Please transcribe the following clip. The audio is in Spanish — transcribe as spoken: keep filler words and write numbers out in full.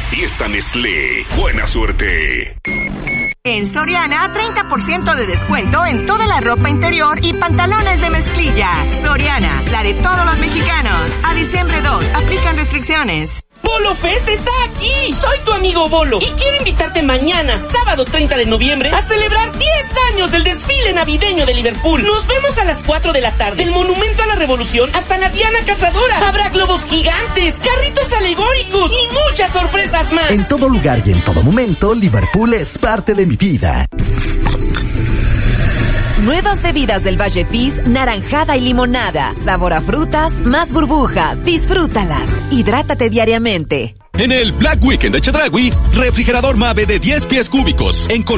Fiesta Nestlé. Buena suerte. En Soriana, treinta por ciento de descuento en toda la ropa interior y pantalones de mezclilla. Soriana, la de todos los mexicanos. A diciembre dos, aplican restricciones. ¡Bolo Fest está aquí! Soy tu amigo Bolo y quiero invitarte mañana, sábado treinta de noviembre, a celebrar diez años del desfile navideño de Liverpool. Nos vemos a las cuatro de la tarde, del Monumento a la Revolución hasta la Diana Cazadora. Habrá globos gigantes, carritos alegóricos y muchas sorpresas más. En todo lugar y en todo momento, Liverpool es parte de mi vida. Nuevas bebidas del Valle Fizz, naranjada y limonada. Sabor a frutas, más burbujas. Disfrútalas. Hidrátate diariamente. En el Black Weekend de Chedraui, refrigerador Mave de diez pies cúbicos. En